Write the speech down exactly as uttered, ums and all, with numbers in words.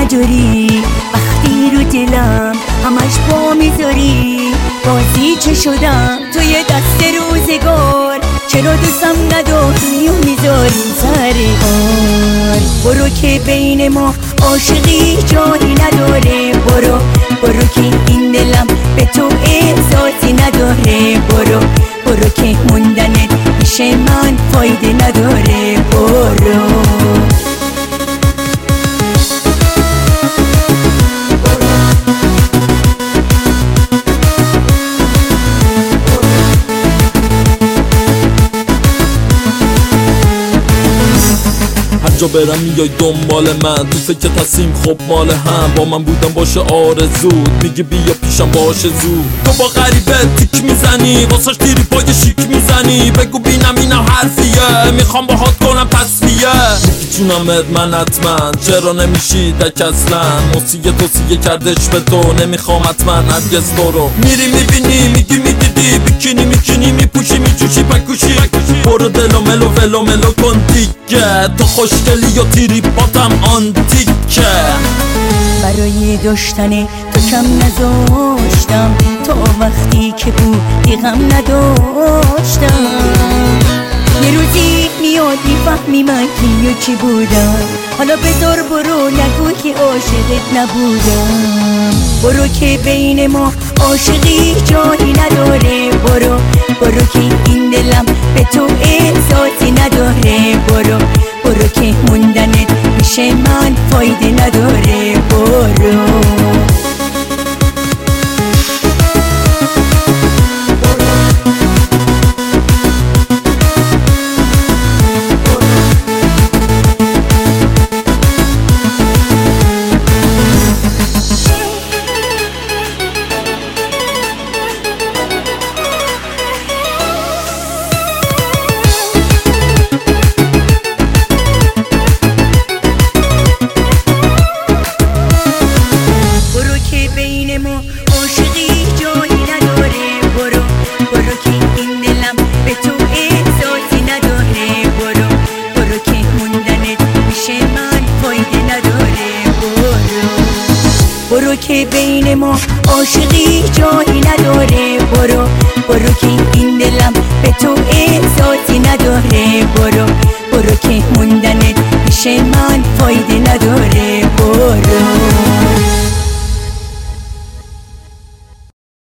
نداری، وقتی رو دلم همش با میذاری. بازی چه شدم توی دست روزگار، چرا دوستم نداری و میذاری سر کار. برو که بین ما عاشقی جایی نداره، برو برو که این دلم به تو احساسی نداره. برو برو که موندنت پیش من فایده نداره. برو جا برم میای دنبال من، تو فکر تصیم خب مال هم. با من بودم باشه آرزود، میگی بیا پیشم باشه زود. تو با غریبه تیک میزنی، واسش تیری پای شیک میزنی. بگو بینم اینم حرفیه، میخوام باهات کنم تصفیه. میگی جونمت من حتما، چرا نمیشی دک اصلا؟ موسیقی توصیه کردش به تو، نمیخوام حتما هرگز تو رو. میری میبینی میگی میدیدی، بیکینی میکنی میپوشی میجوشی پکوشی. برو دلو ملو ولو ملو کن دیگه، تو خوشگلی و تیری باتم آنتیکه. برای داشتن تو کم نذاشتم، تا وقتی که بودی غم نداشتم. یه روزی میاد میفهمی من کی و چی بودم، حالا بذار برو نگو که عاشقت نبودم. برو که بین ما عاشقی جایی نداره، برو برو که این دلم به تو احساسی نداره. برو برو که موندنت پیش من فایده نداره. برو عاشقی جایی نداره، برو برو که این دلم به تو احساسی نداره. برو برو که موندنت پیش من فایده نداره. برو برو که بین ما عاشقی جایی نداره، برو برو که این دلم به تو احساسی نداره. برو برو که موندنت پیش من فایده نداره. برو